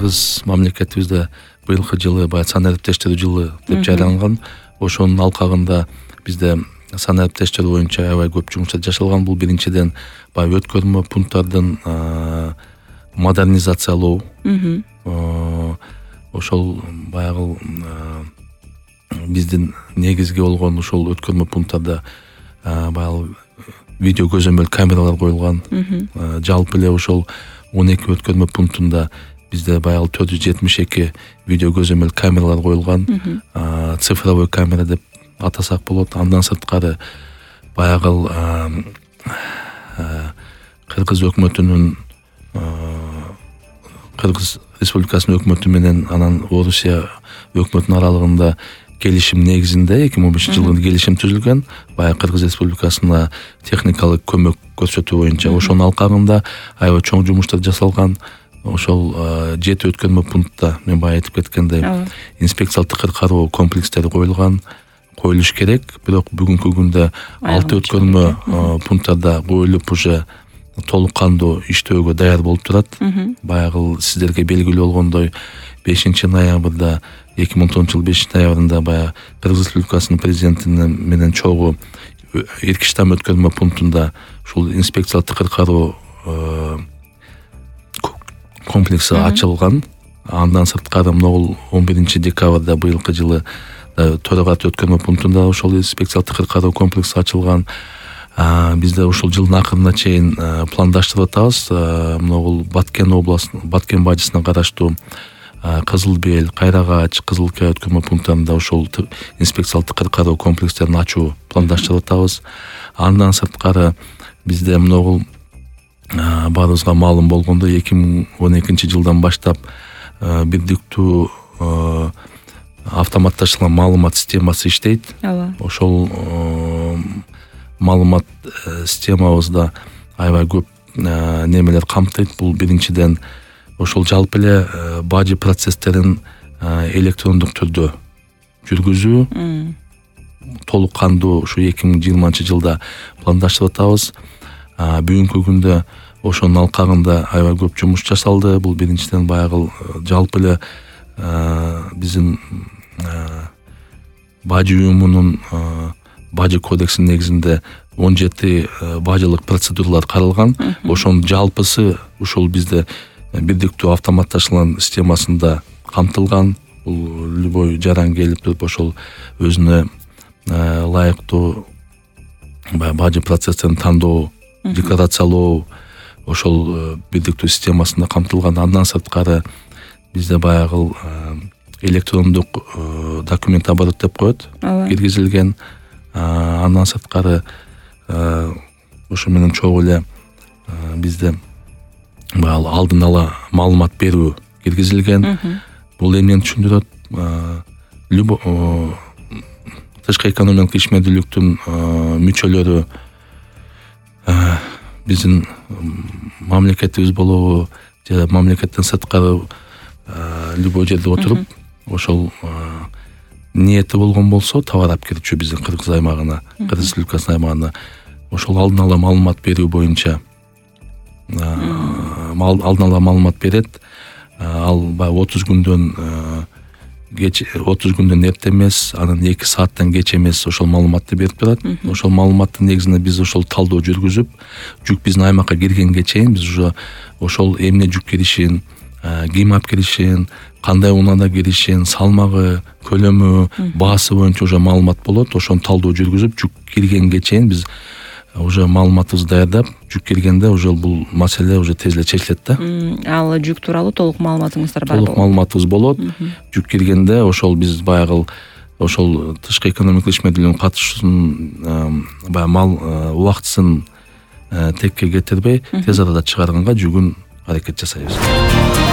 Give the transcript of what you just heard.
Кыргыз мамлекетибизде быйылкы жылы баягы санариптештер жылы деп жарыяланган. Ошонун алкагында бизде санариптештер боюнча аябай көп жумуштар жашалган. Бул биринчиден баягы өткөрмө пункттардын модернизациялоо. Ошол баягы биздин негизги болгон ошол өткөрмө пункттарда баягы видео көзөмөл камералар коюлган. Жалпы эле ошол 12 өткөрмө пунктунда бизде баягы 472 видео көзөмөл камералар коюлган. Цифровой камера деп атасак болот. Андан сырткары баягы Кыргыз өкмөтүнүн Кыргыз Республикасынын өкмөтү менен анан Орусия өкмөтүнүн аралыгында келишим негизинде 2015 жылы келишим түзүлгөн. Баягы Кыргыз Республикасына техникалык көмөк көрсөтүү боюнча ошонун алкагында аябай чоң жумуштар жасалган. Ошол 7 өткөрмө пунктта мен баягы айтып кеткендей инспекциялык тыкыр кароо комплекстери коюлуш керек. Бирок бүгүнкү күндө 6 өткөрмө пункттарда коюлуп уже толук кандуу иштөөгө даяр болуп турат. Баягы сиздерге белгилүү болгондой 5 ноябрда 2010 жыл 5 ноябрында баягы Кыргыз Республикасынын президенти менен чогуу Иркиштам өткөрмө пунктунда ушул инспекциялык тыкыр кароо комплекси ачылган. Андан сырткары могул 11 декабрда быйылкы жылы Төрөгат өткөрмө пунктунда ошол инспекциялык тыкыр кароо комплекси ачылган. Бизде ушул жылдын акырына чейин пландаштырып атабыз. Могул Баткен областынын Баткен бажысына караштуу Кызыл Бел, Кайрагач, Кызылкая өткөрмө пункттарында ошол инспекциялык тыкыр кароо комплекстерин ачуу пландаштырып атабыз. Андан сырткары бизде могул баарыбызга маалым болгондой 2012 жылдан баштап бирдиктүү автоматташылган маалымат системасы иштейт. Ошол маалымат системабызда аябай көп немелер камтыйт. Бул биринчиден ошол жалпы эле бажы процесстерин электрондук түрдө жүргүзүү толук кандуу ушу 2020 жылда пландаштырып атабыз. Бүгүнкү күндө ошонун алкагында аябай көп жумуш жасалды. Бул биринчиден баягы жалпы эле биздин бажы уюмунун бажы кодексинин негизинде 17 бажылык процедуралар каралган. Ошонун жалпысы ушул бизде бирдиктүү автоматташылган системасында камтылган. Бул любой жаран келип туруп ошол өзүнө ылайыктуу бажы процесстерин тандоо, декларациялоо ошол бирдиктүү системасында камтылган. Андан сырткары бизде баягы электрондук документ оборот деп коет киргизилген. Андан сырткары ошо менен чогуу эле бизде баягы алдын ала маалымат берүү киргизилген. Бул эмнени түшүндүрөт? Тышкы экономикалык ишмердүүлүктүн мүчөлөрү биздин мамлекетибиз болобу же мамлекеттен сырткары любой жерде отуруп ошол ниети болгон болсо товар алып кирчү биздин Кыргыз аймагына, Кыргыз Республикасынын аймагына ошол алдын ала маалымат берүү боюнча алдын ала маалымат берет. Ал баягы 30 күндөн эрте эмес, анан 2 сааттан кеч эмес ошол маалыматты берип турат. Ошол маалыматтын негизинде биз ошол талдоо жүргүзүп, жүк биздин аймакка киргенге чейин биз уже ошол эмне жүк киришин, ким алып киришин, кандай унаада киришин, салмагы, көлөмү, баасы боюнча уже маалымат болот. Ошону талдоо жүргүзүп, жүк киргенге чейин биз уже маалыматыбызды даярдап, жүк киргенде уже бул маселе уже тез эле чечилет да. Ал жүк тууралуу толук маалыматыңыздар бар болот. Толук маалыматыбыз болот. Жүк киргенде ошол биз баягы ошол тышкы экономикалык ишмердүүлүгүнүн катышуусун баягы убактысын текке кетирбей, тез арада чыгарганга жүгүн аракет жасайбыз.